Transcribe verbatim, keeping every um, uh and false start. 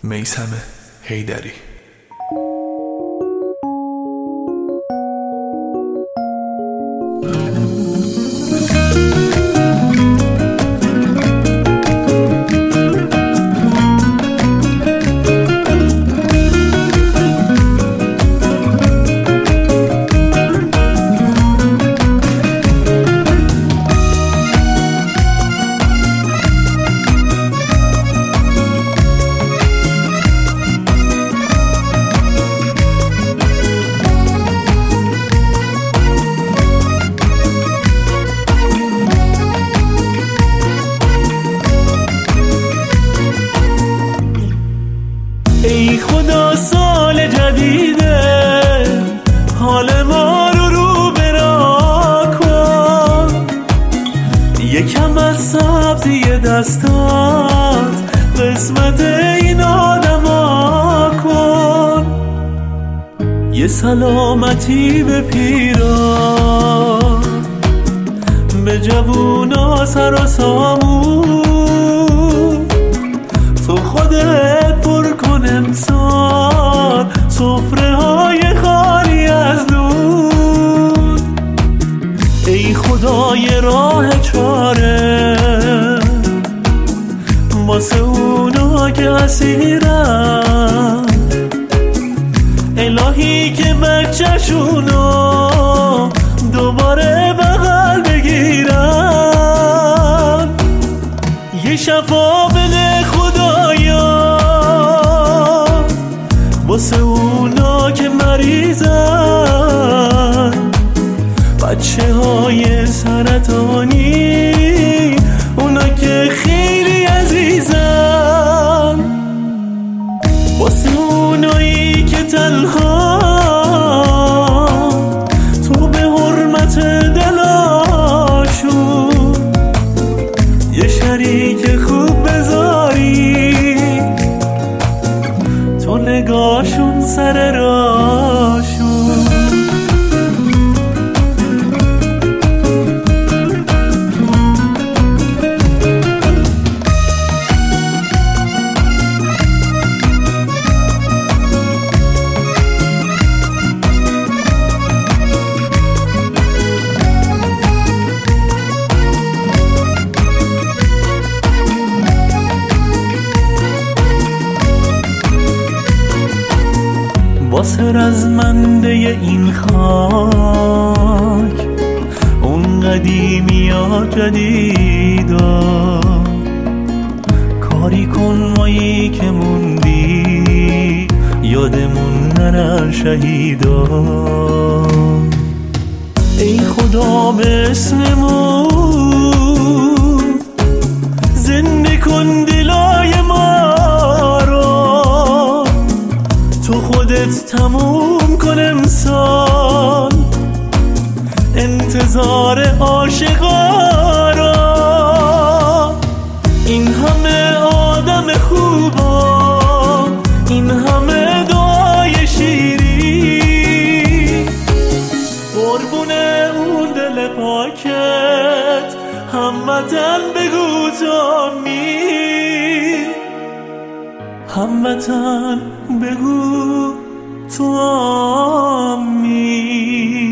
میثم حیدری. ای خدا سال جدیده، حال ما رو رو برا کن، یکم از سبزی دستات قسمت این آدما کن. یه سلامتی به پیرا، به جوونا سر و سامون، تو خودت پر کن امسال سفره های خالی از نون. ای خدای راه چاره واسه اونا که اسیرن، الهی که بچه‌شونو دوباره بغل بگیرن. یه شفا بده خدایا واسه اونا که مریضن، بچه های سرطانی، اونا که خیلی عزیزن، واسه اونایی که تنها تو به حرمت دلاشون یه شریک خوب بذاری، تو نگاهشون سر راشون. واسه رزمنده این خاک، اون قدیمی ها جدیدا، کاری کن مایی که موندی یادمون نرن شهیدا. ای خدا به اسممون زنده کن دلای ما رو، تو خودت تموم کن امسال انتظار عاشقا را. این همه آدم خوبا، این همه دعای شیری، قربون اون دل پاکت هموطن بگو تو می، هموطن بگو تو آمی.